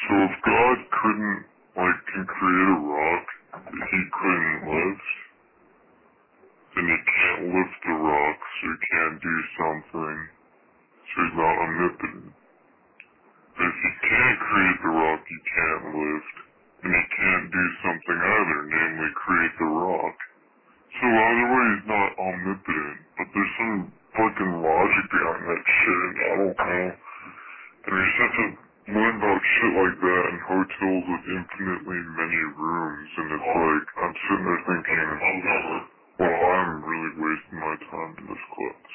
So if God couldn't, can create a rock that he couldn't lift, then he can't lift the rock, so he can't do something, so he's not omnipotent. But if he can't create the rock he can't lift, then he can't do something either, namely create the rock. So either way he's not omnipotent, but there's some fucking logic behind that shit, I don't know. And you just have to learn about shit like that in hotels with infinitely many rooms, and it's like, I'm sitting there thinking, well, I'm really wasting my time in this class.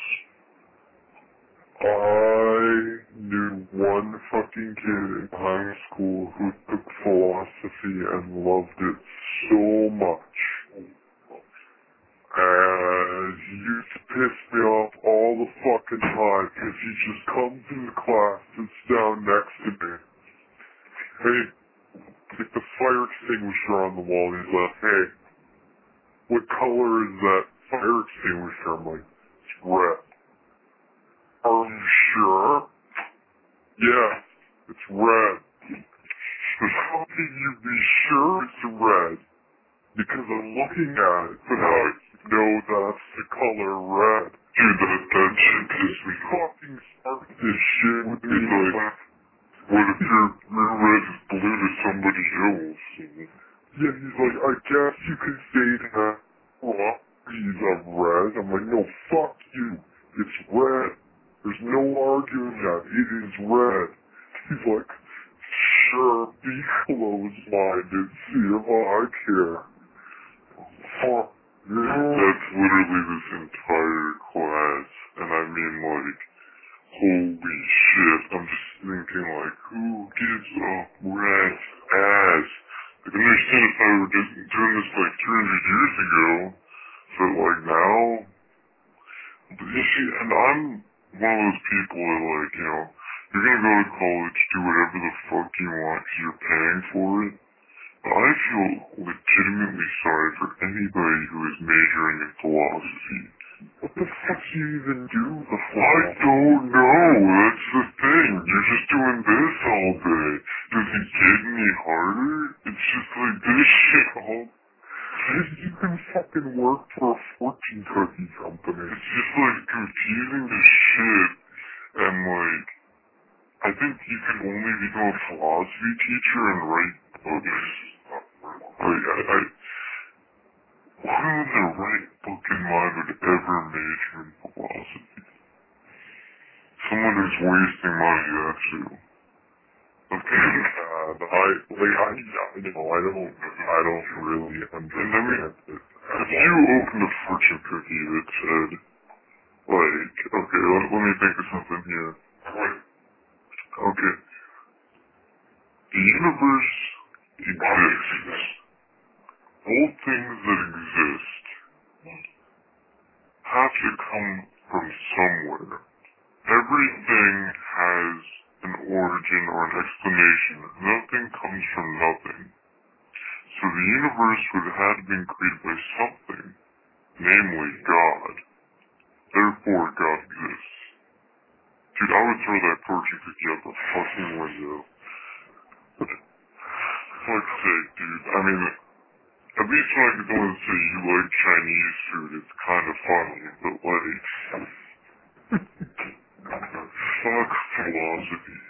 I knew one fucking kid in high school who took philosophy and loved it so much. And he used to piss me off all the fucking time because he just comes into class, sits down next to me. Hey, like the fire extinguisher on the wall, he's like, hey, what color is that fire extinguisher? I'm like, it's red. Are you sure? Yeah, it's red. But how can you be sure it's red? Because I'm looking at it, but I know that's the color red. Dude, that shit pissed me fucking start this shit with me. Like, what if your red is blue to somebody else? Yeah, he's like, I guess you could say that. Well, he's red. I'm like, no, fuck you. It's red. There's no arguing that. It is red. He's like, sure, be close-minded. See if I care. Fuck. That's literally this entire class. And I mean, holy shit. I'm just thinking, who gives a rat's ass? I can understand if I were just doing this 200 years ago. But now, you see, and I'm one of those people that you're gonna go to college, do whatever the fuck you want because you're paying for it. But I feel legitimately sorry for anybody who is majoring in philosophy. What the fuck do you even do? I don't know. That's the thing. You're just doing this all day. Does it get any harder? It's just this shit all. You can fucking work for a fortune cookie company. It's just confusing as shit. And I think you can only become a philosophy teacher and write books. Who in their right fucking mind would ever major in philosophy? Someone who's wasting money, that's who. Okay, I don't really understand it. If you opened a fortune cookie that said, okay, let me think of something here. Okay, the universe exists. All things that exist have to come from somewhere. Everything has an origin or an explanation. Nothing comes from nothing. So the universe would have had to been created by something, namely God. Therefore, God exists. Dude, I would throw that fortune cookie out the fucking window. For fuck's sake, dude. I mean, at least when I could go and say you like Chinese food, it's kind of funny, but fuck philosophy.